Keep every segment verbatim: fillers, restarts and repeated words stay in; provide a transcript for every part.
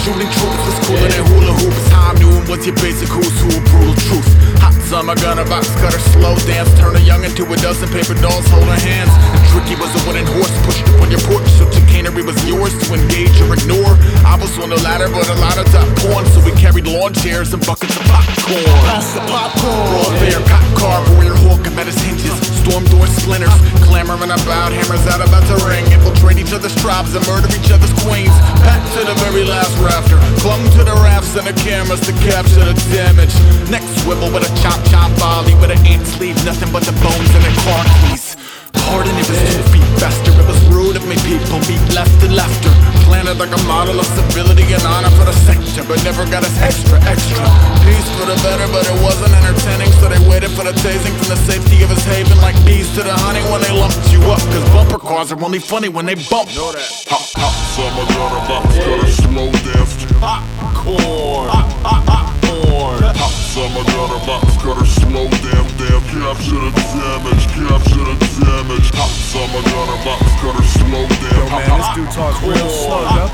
shooting troops was cooler than hula hoops. High noon was your basic who's who, brutal truth. Hot summer gun, a box cutter, slow dance. Turn a young into a dozen paper dolls holding hands. And Tricky was a wooden horse pushed up on your porch, so chicanery was yours to engage or ignore. I was on the ladder, but a lot of top porn, so we carried lawn chairs and buckets of popcorn. Pass the popcorn. Raw bear, cop car, warrior hawk, and met his hinges. Storm door splinters, clamoring about hammers out about to ring. Infiltrate each other's tribes and murder each other's queens. Back to the very last rafter, clung to the rafts and the cameras to capture the damage. Next swivel with a chop chop volley, with an ant sleeve, nothing but the bones in their car keys. Pardon if it's two feet faster, it was rude of me people meet left and left her. Planted like a model of civility and honor for the sector, but never got us extra, extra. Peace for the better, but it wasn't entertaining, so they waited for the tasing from the safety of his haven. Like bees to the honey when they lumped you up, cause bumper cars are only funny when they bump. Know that. Hot, hot summer gun, a box cutter, slow dance. Popcorn, Popcorn. Hot summer gun, a box cutter, slow damn damn. Capture the damage, capture the damage. Hot summer gun, a box cutter, slow damn. Yo man, this dude talks real slow, yo.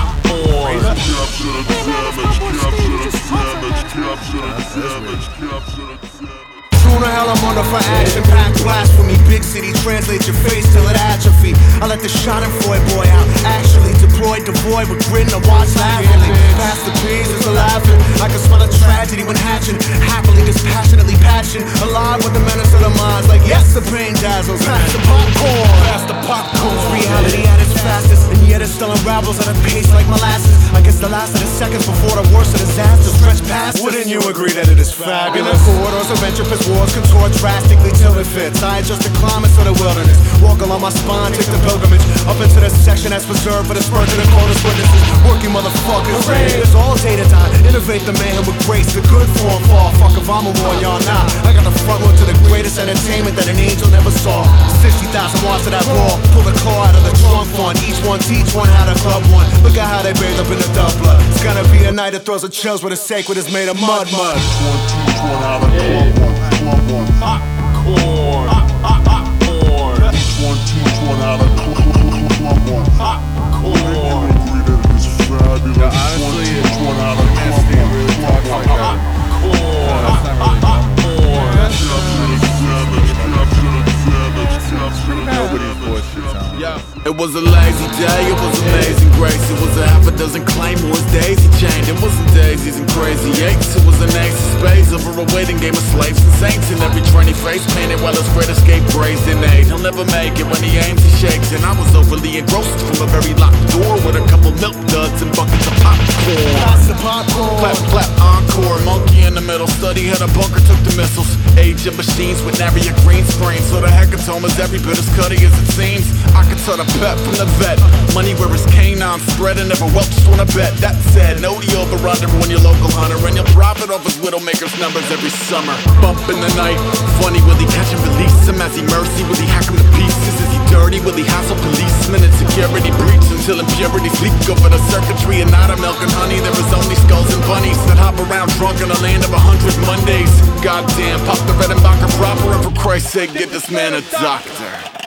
Capture the damage, capture the damage, capture the damage, capture the damage. True to hell, I'm under for action, pack blasphemy. Big city, translate your face till it atrophy. I let the schadenfreude boy out, actually deployed, devoid with grin and watch laughingly. Past the peas is a laughing. I can smell a tragedy when hatching, happily, dispassionately passion. Alive with the menace of the minds, like yes, the pain dazzles. Pass the popcorn, pass the popcorn. Reality at its fastest, and yet it still unravels at a pace like molasses. I guess the last of the seconds before the worst of disasters stretch past us. Wouldn't you agree that it is fabulous? Corridors of entropist wars contort drastically till it fits. I adjust the climates of the wilderness, walk along my spine, take the pilgrimage up into the section that's reserved for the spur to the coldest witnesses. Working motherfuckers, it's all data time. Innovate the mayhem with grace, the good form fall. Fuck if I'm a war, y'all nah. I got the front row to the greatest entertainment that an angel never saw. sixty thousand watts of that raw, pull the claw out of the trunk fun. Each one teach one how to club one. Look at how they bathe up in the dub blood. It's gonna be a night that throws a chills where the sacred is made of mud mud. One teach one how to club one, club one. popcorn, Popcorn. Each one teach one how to club one. popcorn. Agree that it is fabulous. Yeah, honestly, one teach one how to Man club Steve one, really club talks one. like that. That's not really normal. Capture the damage, capture the damage, capture the Nobody's damage. bullshit sound. Yeah. It was a lazy day, it was amazing grace. It was a half a dozen claymores, daisy chained. It wasn't daisies and crazy eights. It was an ace of spades over a waiting game of slaves and saints. And every trainee face painted while his great escape brazen aid. He'll never make it when he aims, he shakes. And I was overly engrossed from a very locked door with a couple milk duds and buckets of popcorn. Pass the popcorn. Clap, clap, encore. Monkey in the middle, study had a bunker, took the missiles. Age of machines with nary a green screen. So the hecatoma's every bit as cutty as it seems. I could tell the pep from the vet. Money where his canine spread and never welched on a bet. That said, know the over-under when your local hunter, and you'll profit off his widowmaker's numbers every summer. Bump in the night, funny will he catch and release him? As he mercy, will he hack him to pieces? Is he dirty? Will he hassle policemen and security breach until impurities leak over the circuitry? And not a milk and honey, there is only skulls and bunnies that hop around drunk in a land of a hundred Mondays. Goddamn, pop the Redenbacher proper, and for Christ's sake, get this man a doctor.